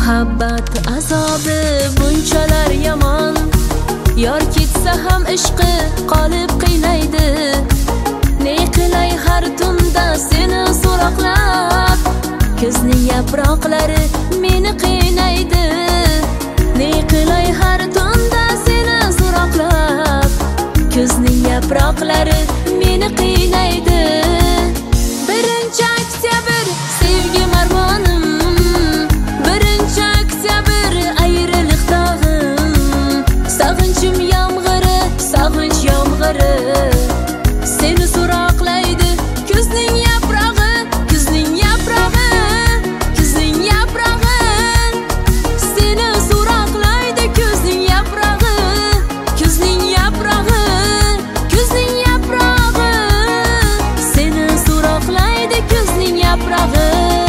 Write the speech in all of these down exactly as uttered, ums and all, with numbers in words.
Muhabbat azobi bunchalar yomon, yor ketsa ham ishqi qolib qiynaydi. Ne qilay har tunda seni so'roqlab, kuzning yaproqlari meni qiynaydi. Ne qilay har tunda seni so'roqlab, kuzning yaproqlari meni qiynaydi. Birinchi oktyabr sevgi marvonim, birinchi oktyabr ayriliq dog'im. Sog'inchim yomg'iri, sog'inch yomg'iri seni so'roqlaydi. Kuzning yaprog'i, kuzning yaprog'i, kuzning yaprog'i seni so'roqlaydi. Kuzning yaprog'i, kuzning yaprog'i, kuzning yaprog'i seni so'roqlaydi. Kuzning yaprog'i.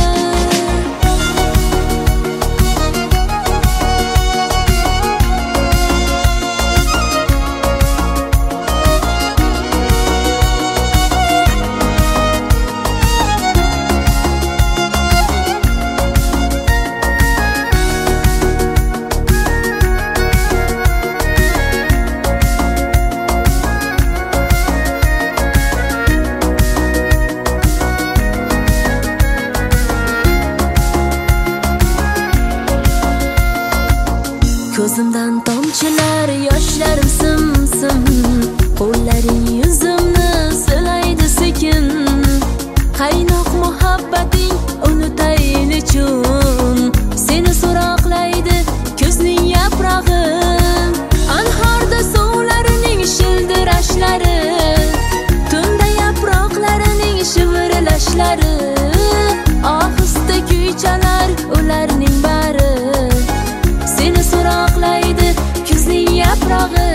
Ko'zimdan tomchilar, yoshlarim sim-sim, qo'llaring yuzimni silaydi sekin. Qaynoq muhabbating unutayin uchun seni so'roqlaydi kuzning yaprog'i. Anhorda suvlarining shildirashlari, tunda yaproqlarining shivirlashlari, ohista kuy chalar ularning bari seni so'roqlaydi kuzning yaprog'i.